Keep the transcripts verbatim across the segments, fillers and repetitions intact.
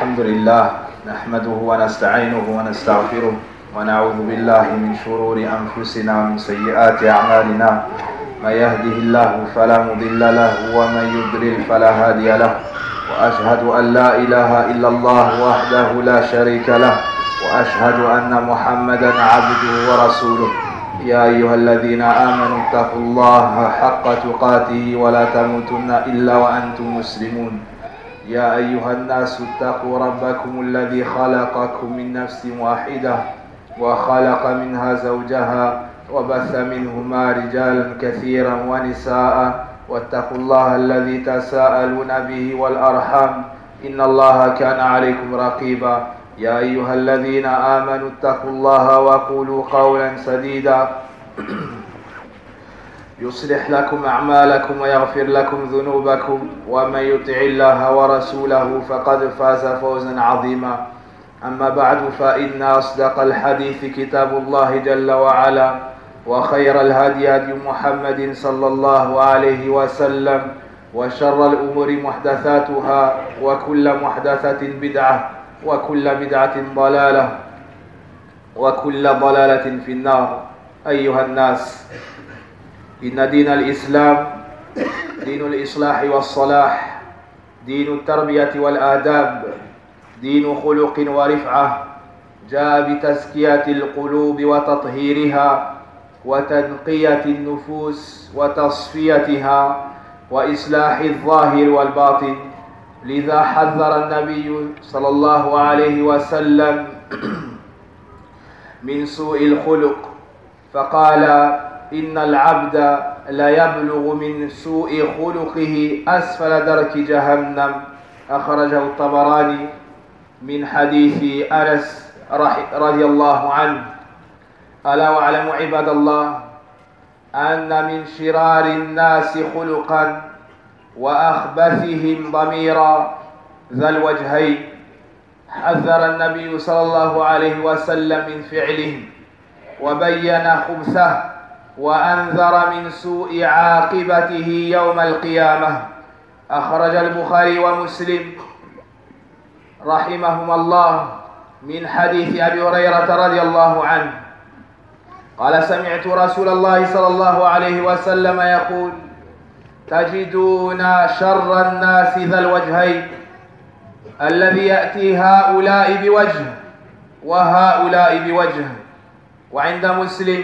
الحمد لله نحمده ونستعينه ونستغفره ونعوذ بالله من شرور أنفسنا ومن سيئات أعمالنا. من يهده الله فلا مضل له ومن يضلل فلا هادي له، وأشهد أن لا إله إلا الله وحده لا شريك له، وأشهد أن محمدا عبده ورسوله. يا أيها الذين آمنوا اتقوا الله حق تقاته ولا تموتن إلا وأنتم مسلمون. يا أيها الناس اتقوا ربكم الذي خلقكم من نفس واحدة وخلق منها زوجها وبث منهما رجالا كثيرا ونساء، واتقوا الله الذي تساءلون به والأرحام إن الله كان عليكم رقيبا. يا أيها الذين آمنوا اتقوا الله وقولوا قولا سديدا يصلح لكم أعمالكم ويغفر لكم ذنوبكم، ومن يطع الله ورسوله فقد فاز فوزا عظيما. أما بعد، فإن أصدق الحديث كتاب الله جل وعلا، وخير الهدي هدي محمد صلى الله عليه وسلم، وشر الأمور محدثاتها، وكل محدثة بدعة، وكل بدعة ضلالة، وكل ضلالة في النار. أيها الناس، إن دين الإسلام دين الإصلاح والصلاح، دين التربية والآداب، دين خلق ورفعة، جاء بتزكية القلوب وتطهيرها وتنقية النفوس وتصفيتها وإصلاح الظاهر والباطن. لذا حذر النبي صلى الله عليه وسلم من سوء الخلق، فقال: إن العبد لا يبلغ من سوء خلقه أسفل درك جهنم. أخرجه الطبراني من حديث أنس رضي الله عنه. ألا واعلموا عباد الله أن من شرار الناس خلقا وأخبثهم ضميرا ذا الوجهين. حذر النبي صلى الله عليه وسلم من فعله وبين خبثه، وأنذر من سوء عاقبته يوم القيامة. أخرج البخاري ومسلم رحمهما الله من حديث أبي هريرة رضي الله عنه قال: سمعت رسول الله صلى الله عليه وسلم يقول: تجدون شر الناس ذا الوجهين، الذي يأتي هؤلاء بوجه وهؤلاء بوجه. وعند مسلم: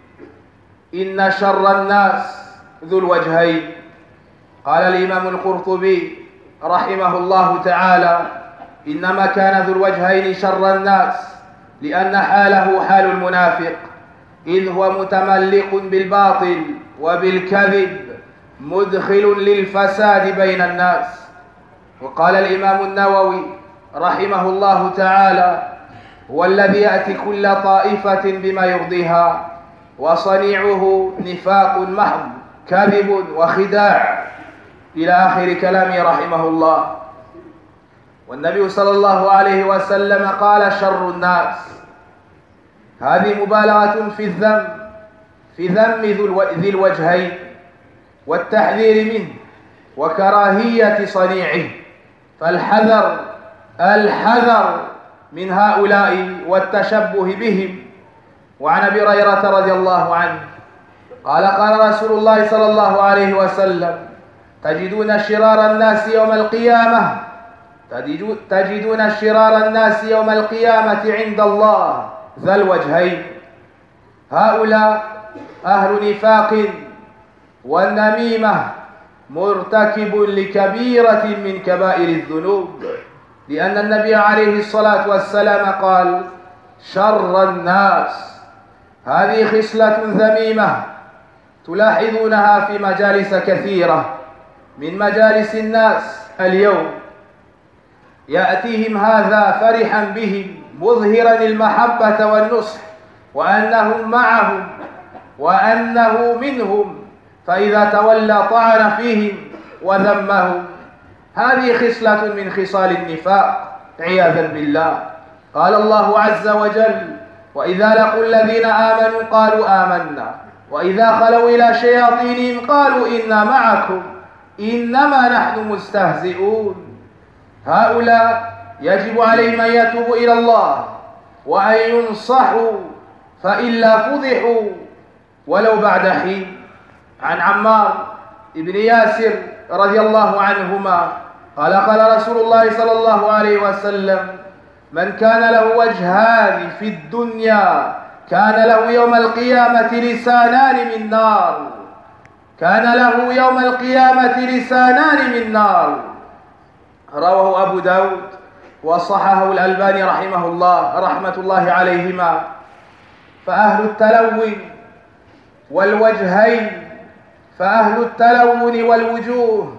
إن شر الناس ذو الوجهين. قال الإمام القرطبي رحمه الله تعالى: إنما كان ذو الوجهين شر الناس لأن حاله حال المنافق، إذ هو متملق بالباطل وبالكذب مدخل للفساد بين الناس. وقال الإمام النووي رحمه الله تعالى: هو الذي يأتي كل طائفة بما يرضيها، وصنيعه نفاق محض، كذب وخداع، إلى آخر كلامه رحمه الله. والنبي صلى الله عليه وسلم قال: شر الناس. هذه مبالغة في الذم في ذم ذي الوجهين والتحذير منه وكراهية صنيعه، فالحذر الحذر من هؤلاء والتشبه بهم. وعن أبي هريرة رضي الله عنه قال: قال رسول الله صلى الله عليه وسلم: تجدون شرار الناس يوم القيامة تجدون شرار الناس يوم القيامة عند الله ذا الوجهين. هؤلاء أهل نفاق والنميمة، مرتكب لكبيرة من كبائر الذنوب، لأن النبي عليه الصلاة والسلام قال: شر الناس. هذه خصلة ذميمة تلاحظونها في مجالس كثيرة من مجالس الناس اليوم. يأتيهم هذا فرحا بهم، مظهرا المحبة والنصح، وأنهم معهم وأنه منهم، فإذا تولى طعن فيهم وذمهم. هذه خصلة من خصال النفاق عياذا بالله. قال الله عز وجل: وإذا لقوا الذين آمنوا قالوا آمنا، وإذا خلوا إلى شياطينهم قالوا إنا معكم إنما نحن مستهزئون. هؤلاء يجب عليهم أن يتوبوا إلى الله وأن ينصحوا فإلا فضحوا ولو بعد حين. عن عمار بن ياسر رضي الله عنهما قال قال رسول الله صلى الله عليه وسلم: من كان له وجهان في الدنيا كان له يوم القيامة لسانان من نار كان له يوم القيامة لسانان من نار. رواه أبو داود وصححه الألباني رحمه الله رحمة الله عليهما. فأهل التلون والوجهين فأهل التلون والوجوه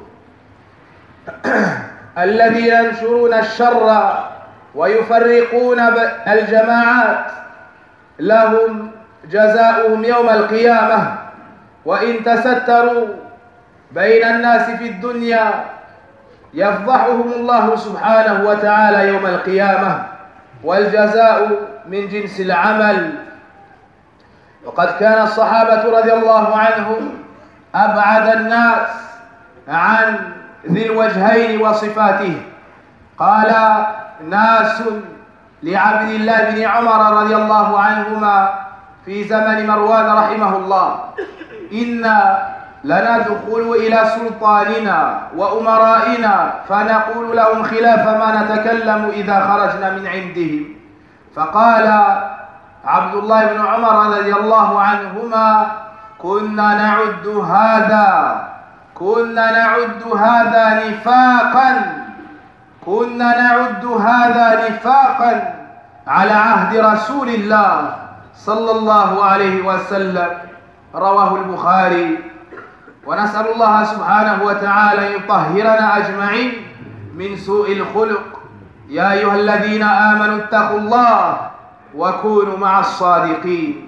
الذين ينشرون الشر ويفرقون الجماعات لهم جزاؤهم يوم القيامة، وإن تستروا بين الناس في الدنيا يفضحهم الله سبحانه وتعالى يوم القيامة، والجزاء من جنس العمل. وقد كان الصحابة رضي الله عنهم أبعد الناس عن ذي الوجهين وصفاته. قال ناس لعبد الله بن عمر رضي الله عنهما في زمن مروان رحمه الله: إنا لندخل إلى سلطاننا وأمرائنا فنقول لهم خلاف ما نتكلم إذا خرجنا من عندهم. فقال عبد الله بن عمر رضي الله عنهما: كنا نعد هذا كنا نعد هذا نفاقا كنا نعد هذا نفاقا على عهد رسول الله صلى الله عليه وسلم. رواه البخاري. ونسأل الله سبحانه وتعالى أن يطهرنا أجمعين من سوء الخلق. يا أيها الذين آمنوا اتقوا الله وكونوا مع الصادقين.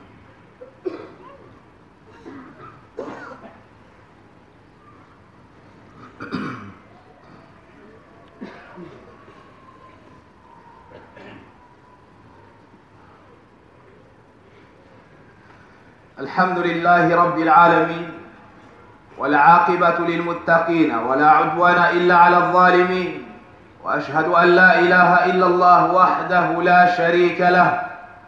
الحمد لله رب العالمين، والعاقبة للمتقين، ولا عدوان إلا على الظالمين، وأشهد أن لا إله إلا الله وحده لا شريك له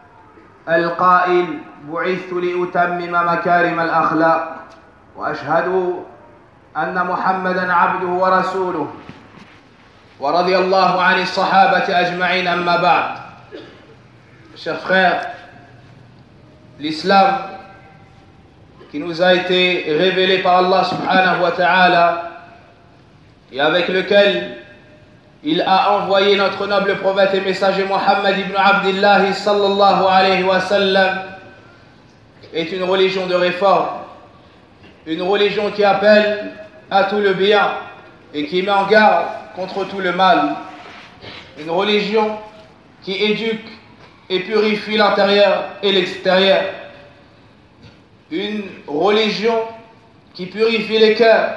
القائل: بعثت لأتمم مكارم الأخلاق. وأشهد أن محمدًا عبده ورسوله. ورضي الله عن الصحابة أجمعين. أما بعد. Chers frères, l'islam qui nous a été révélé par Allah subhanahu wa ta'ala et avec lequel il a envoyé notre noble prophète et messager Muhammad ibn Abdillah sallallahu alayhi wa sallam, est une religion de réforme, une religion qui appelle à tout le bien et qui met en garde contre tout le mal, une religion qui éduque et purifie l'intérieur et l'extérieur, une religion qui purifie les cœurs,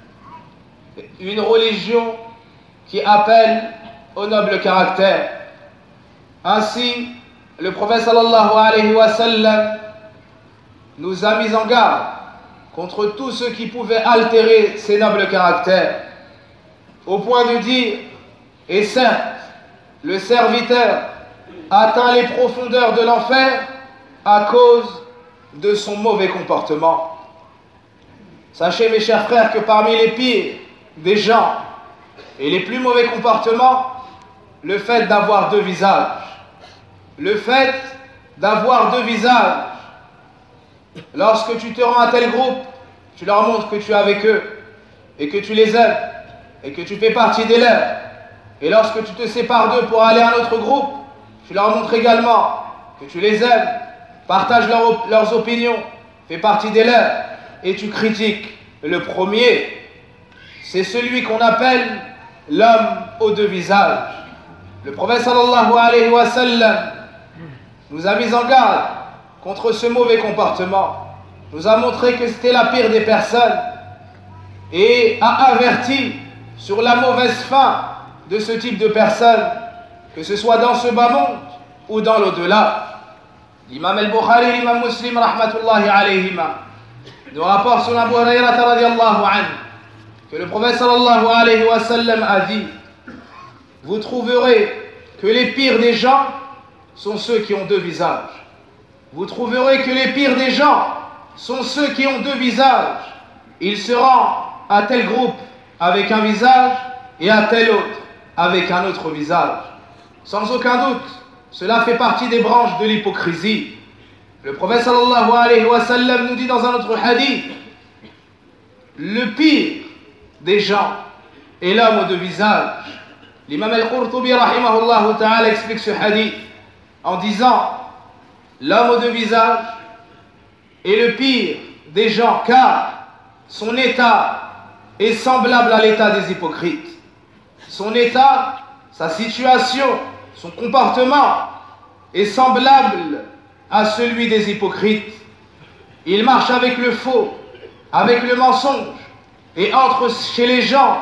une religion qui appelle au noble caractère. Ainsi, le prophète sallallahu alayhi wa sallam nous a mis en garde contre tout ce qui pouvait altérer ces nobles caractères, au point de dire: et certes, le serviteur atteint les profondeurs de l'enfer à cause de son mauvais comportement. Sachez, mes chers frères, que parmi les pires des gens et les plus mauvais comportements, le fait d'avoir deux visages. Le fait d'avoir deux visages. Lorsque tu te rends à tel groupe, tu leur montres que tu es avec eux et que tu les aimes et que tu fais partie des leurs. Et lorsque tu te sépares d'eux pour aller à un autre groupe, tu leur montres également que tu les aimes, partages leur, leurs opinions, fais partie des leurs, et tu critiques. Le premier, c'est celui qu'on appelle l'homme aux deux visages. Le prophète sallallahu alayhi wa sallam nous a mis en garde contre ce mauvais comportement, nous a montré que c'était la pire des personnes et a averti sur la mauvaise fin de ce type de personnes, que ce soit dans ce bas monde ou dans l'au-delà. L'imam al-Bukhari et l'imam Muslim rahmatullahi alayhima nous rapportent sur Abu Hurayrata radiyallahu anhu que le prophète sallallahu alayhi wa sallam a dit: vous trouverez que les pires des gens sont ceux qui ont deux visages. Vous trouverez que les pires des gens sont ceux qui ont deux visages. Il se rend à tel groupe avec un visage et à tel autre avec un autre visage. Sans aucun doute, cela fait partie des branches de l'hypocrisie. Le prophète sallallahu alayhi wa sallam nous dit dans un autre hadith, le pire des gens est l'homme aux deux visages. L'imam al-Qurtubi rahimahullah ta'ala explique ce hadith en disant, l'homme aux deux visages est le pire des gens car son état est semblable à l'état des hypocrites. Son état, sa situation, son comportement est semblable à celui des hypocrites. Il marche avec le faux, avec le mensonge et entre chez les gens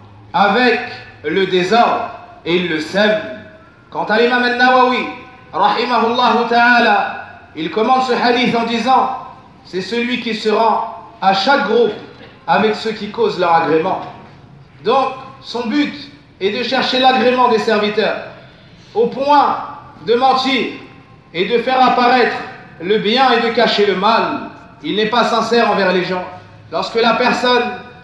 avec le désordre et il le sème. Quant à l'imam al-Nawawi rahimahullah ta'ala, il commence ce hadith en disant, c'est celui qui se rend à chaque groupe avec ceux qui causent leur agrément. Donc son but est de chercher l'agrément des serviteurs au point de mentir et de faire apparaître le bien et de cacher le mal. Il n'est pas sincère envers les gens. Lorsque la personne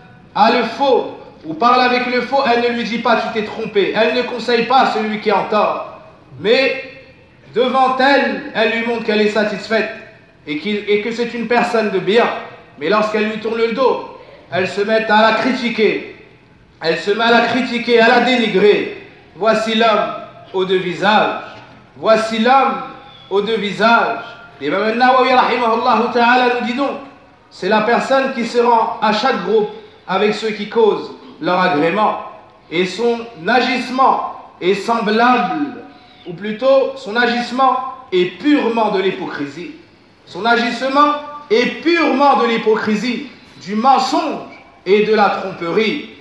a le faux ou parle avec le faux, elle ne lui dit pas tu t'es trompé, elle ne conseille pas celui qui est en tort, mais devant elle, elle lui montre qu'elle est satisfaite et, qu'il, et que c'est une personne de bien. Mais lorsqu'elle lui tourne le dos, elle se met à la critiquer, elle se met à la critiquer, à la dénigrer. Voici l'homme aux deux visages, voici l'homme aux deux visages. L'imam al-Nawawi rahimahullah ta'ala nous dit donc, c'est la personne qui se rend à chaque groupe avec ceux qui causent leur agrément, et son agissement est semblable, ou plutôt son agissement est purement de l'hypocrisie. Son agissement est purement de l'hypocrisie, du mensonge et de la tromperie.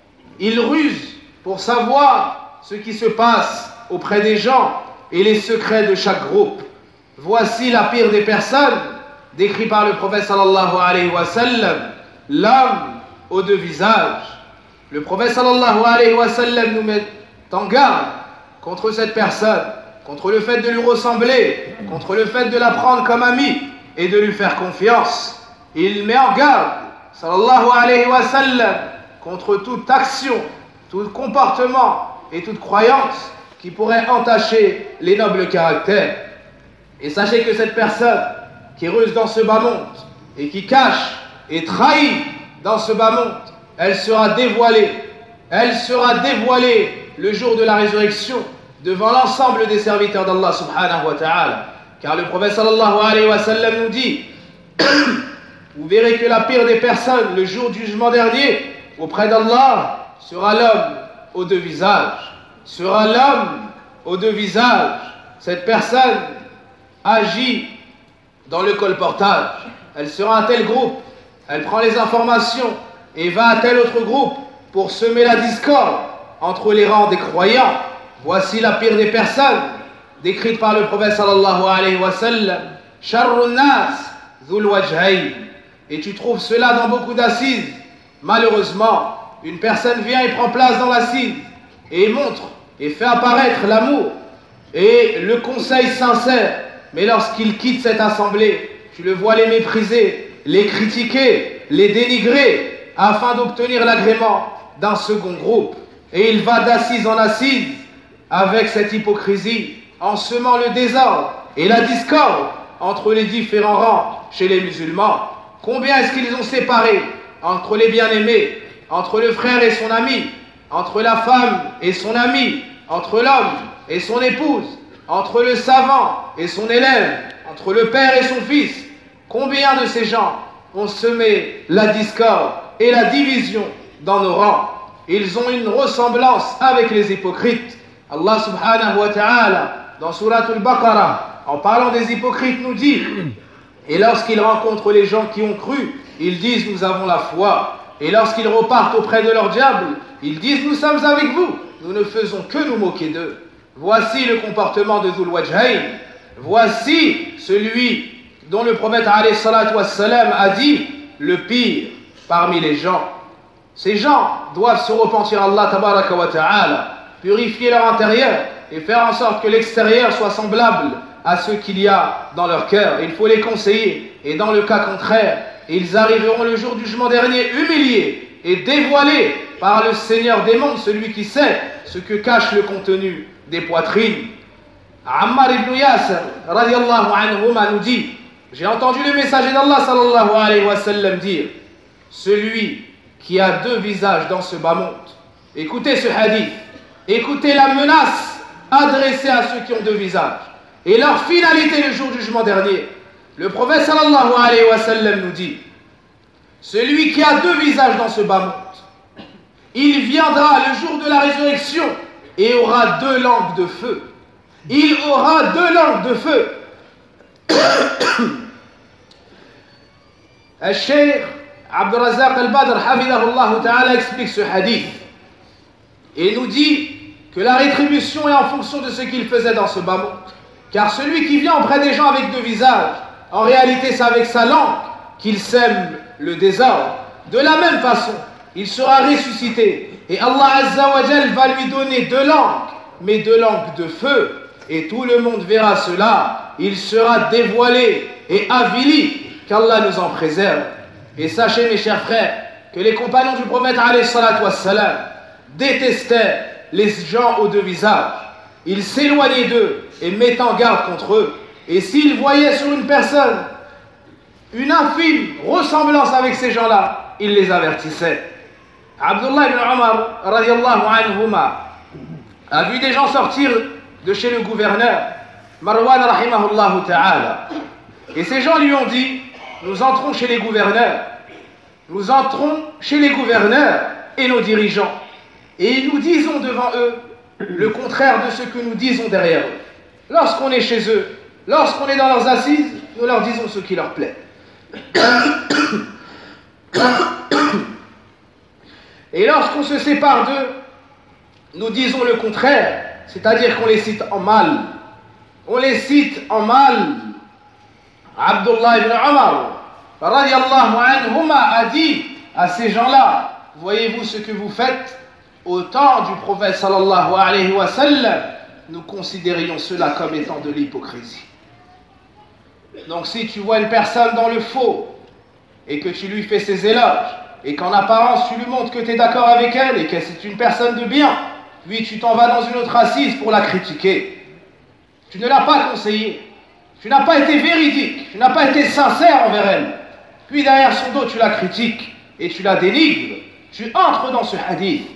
Il ruse pour savoir ce qui se passe auprès des gens et les secrets de chaque groupe. Voici la pire des personnes, décrit par le prophète sallallahu alayhi wa sallam, l'homme aux deux visages. Le prophète sallallahu alayhi wa sallam nous met en garde contre cette personne, contre le fait de lui ressembler, contre le fait de la prendre comme amie et de lui faire confiance. Il met en garde, sallallahu alayhi wa sallam, contre toute action, tout comportement et toute croyance qui pourrait entacher les nobles caractères. Et sachez que cette personne qui ruse dans ce bas monde et qui cache et trahit dans ce bas monde, elle sera dévoilée, elle sera dévoilée le jour de la résurrection devant l'ensemble des serviteurs d'Allah subhanahu wa ta'ala. Car le prophète sallallahu alayhi wa sallam nous dit, vous verrez que la pire des personnes le jour du jugement dernier auprès d'Allah sera l'homme aux deux visages, sera l'homme aux deux visages. Cette personne agit dans le colportage, elle sera à tel groupe, elle prend les informations et va à tel autre groupe pour semer la discorde entre les rangs des croyants. Voici la pire des personnes, décrite par le prophète sallallahu alayhi wa sallam, Sharrun nas dhul wajhayn. Et tu trouves cela dans beaucoup d'assises. Malheureusement, une personne vient et prend place dans l'assise et montre et fait apparaître l'amour et le conseil sincère. Mais lorsqu'il quitte cette assemblée, tu le vois les mépriser, les critiquer, les dénigrer, afin d'obtenir l'agrément d'un second groupe. Et il va d'assise en assise avec cette hypocrisie, en semant le désordre et la discorde entre les différents rangs chez les musulmans. Combien est-ce qu'ils ont séparé entre les bien-aimés, entre le frère et son ami, entre la femme et son ami, entre l'homme et son épouse, entre le savant et son élève, entre le père et son fils. Combien de ces gens ont semé la discorde et la division dans nos rangs? Ils ont une ressemblance avec les hypocrites. Allah subhanahu wa ta'ala, dans Surat al-Baqarah, en parlant des hypocrites, nous dit, et lorsqu'ils rencontrent les gens qui ont cru, ils disent nous avons la foi. Et lorsqu'ils repartent auprès de leur diable, ils disent nous sommes avec vous, nous ne faisons que nous moquer d'eux. Voici le comportement de Dhul Wajhayn. Voici celui dont le prophète alayhi salatu wassalam a dit le pire parmi les gens. Ces gens doivent se repentir à Allah tabaraka wa ta'ala. purifier leur intérieur et faire en sorte que l'extérieur soit semblable à ce qu'il y a dans leur cœur. Il faut les conseiller, et dans le cas contraire, ils arriveront le jour du jugement dernier humiliés et dévoilés par le Seigneur des mondes, celui qui sait ce que cache le contenu des poitrines. Ammar ibn Yasir radiallahu anhuma nous dit: j'ai entendu le messager d'Allah sallallahu alayhi wa sallam dire: celui qui a deux visages dans ce bas monde. Écoutez ce hadith, écoutez la menace adressée à ceux qui ont deux visages et leur finalité le jour du jugement dernier. Le prophète sallallahu alayhi wa sallam nous dit: celui qui a deux visages dans ce bas monde, il viendra le jour de la résurrection et aura deux langues de feu. Il aura deux langues de feu. Al-Cheikh Abdul Razak al-Badr hafidahullah ta'ala explique ce hadith et nous dit que la rétribution est en fonction de ce qu'il faisait dans ce bas monde. Car celui qui vient auprès des gens avec deux visages, en réalité c'est avec sa langue qu'il sème le désordre. De la même façon, il sera ressuscité et Allah Azza wa Jal va lui donner deux langues, mais deux langues de feu, et tout le monde verra cela. Il sera dévoilé et avili, qu'Allah nous en préserve. Et sachez mes chers frères que les compagnons du prophète alayhi salatu wassalam détestaient les gens aux deux visages. Ils s'éloignaient d'eux et mettaient en garde contre eux. Et s'ils voyaient sur une personne une infime ressemblance avec ces gens-là, ils les avertissaient. Abdullah ibn Omar radiallahu anhuma a vu des gens sortir de chez le gouverneur Marwan rahimahullah ta'ala, et ces gens lui ont dit: nous entrons chez les gouverneurs, nous entrons chez les gouverneurs et nos dirigeants, et nous disons devant eux le contraire de ce que nous disons derrière eux. Lorsqu'on est chez eux, lorsqu'on est dans leurs assises, nous leur disons ce qui leur plaît. Et lorsqu'on se sépare d'eux, nous disons le contraire, c'est-à-dire qu'on les cite en mal. On les cite en mal. Abdullah ibn Omar radiallahu anhuma a dit à ces gens-là: voyez-vous ce que vous faites? Au temps du prophète sallallahu alayhi wa sallam, nous considérions cela comme étant de l'hypocrisie. Donc si tu vois une personne dans le faux et que tu lui fais ses éloges et qu'en apparence tu lui montres que tu es d'accord avec elle et que c'est une personne de bien, puis tu t'en vas dans une autre assise pour la critiquer, tu ne l'as pas conseillée, tu n'as pas été véridique, tu n'as pas été sincère envers elle, puis derrière son dos tu la critiques et tu la dénigres, tu entres dans ce hadith.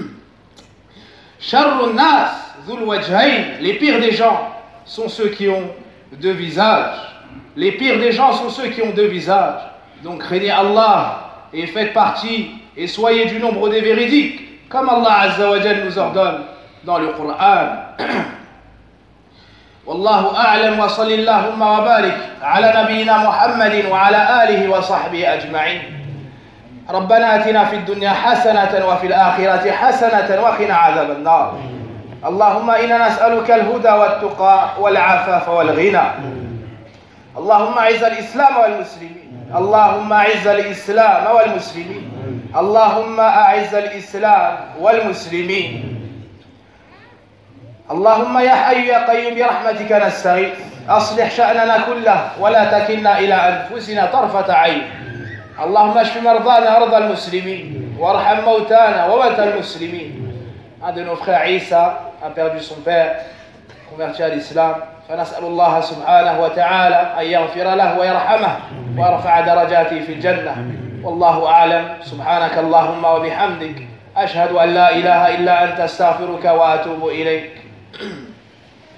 Sharrun nas dhul wajhayn, les pires des gens sont ceux qui ont deux visages. Les pires des gens sont ceux qui ont deux visages. Donc craignez Allah et faites partie et soyez du nombre des véridiques, comme Allah Azza wa Jal nous ordonne dans le Coran. Wallahu a'lam wa sallallahu wa barik ala nabiyyina Muhammadin wa ala alihi wa sahbihi ajma'in. ربنا آتنا في الدنيا حسنة وفي الآخرة حسنة وقنا عذاب النار. اللهم إنا نسألك الهدى والتقى والعفاف والغنى. اللهم أعز الإسلام والمسلمين. اللهم أعز الإسلام والمسلمين. اللهم أعز الإسلام والمسلمين. اللهم يا حي يا قيوم برحمتك نستغيث أصلح شأننا كله ولا تكلنا إلى أنفسنا طرفة عين. اللهم اشف مرضانا مرضى المسلمين وارحم موتانا وموتى المسلمين. Un de nos frères, Isa, a perdu son père, converti à l'islam. فنسأل الله سبحانه وتعالى أن يغفر له ويرحمه ويرفع درجاته في الجنة. والله أعلم. سبحانك اللهم وبحمدك أشهد أن لا إله إلا أنت أستغفرك وأتوب إليك.